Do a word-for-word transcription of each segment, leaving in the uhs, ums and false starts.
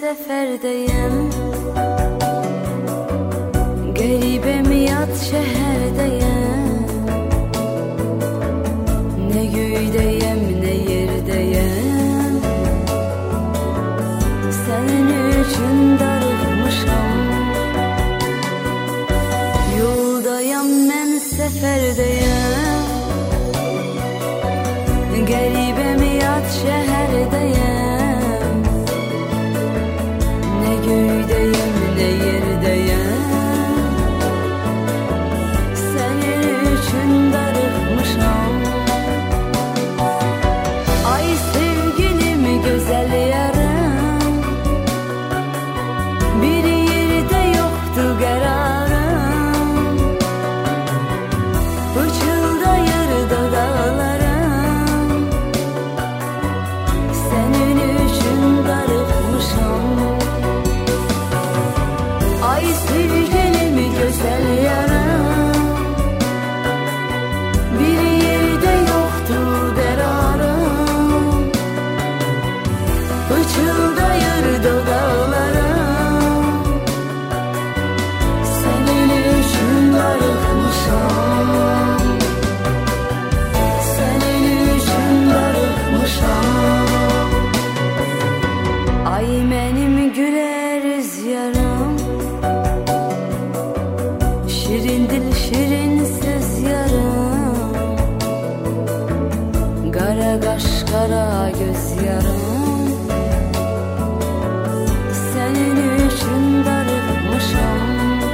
seferdeyim, garibim yat şeherdeyim. Ne göydeyim ne yerdeyim, senin için darılmışam. Yoldayım ben seferdeyim, garibim yat şeherdeyim. Ne göydeyim ne yerdeyim, senin için darılmışam. Ay sevgilim güzel yarım, bir yerde yoktu kararım. Fırçıldayır dağlarım, senin için darılmışam. Ay sevgilim güzel yarım, bir yerde yoktu kararım. Fırçıldayır dağlarım, senin için darılmışam. Senin için darılmışam. Ay benim güler yarım, şirin dil şirin söz yarım. Kara kaş kara göz yarım, senin için darılmışam.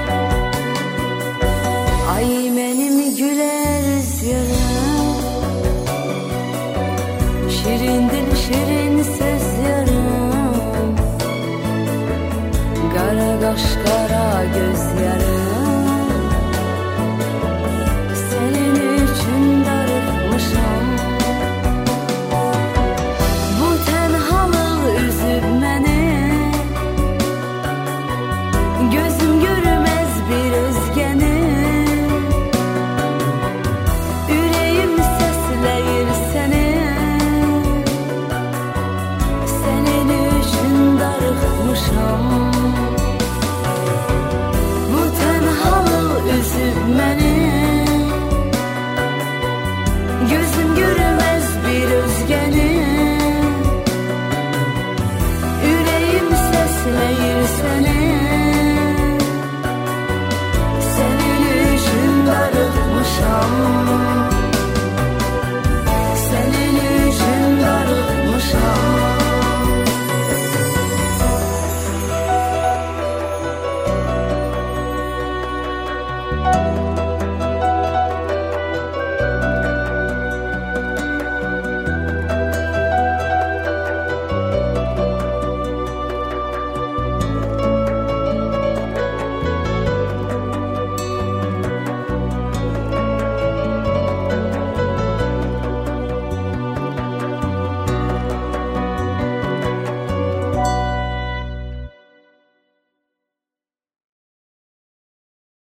Ay benim güler yarım, şirin dil şirin söz yarım. Kara kaş kara göz yarım, senin için darılmışam. Bu tenhalık üzüp beni, gözüm görmez bir özgeni. Yüreğim sesleyir seni, senin için darılmışam.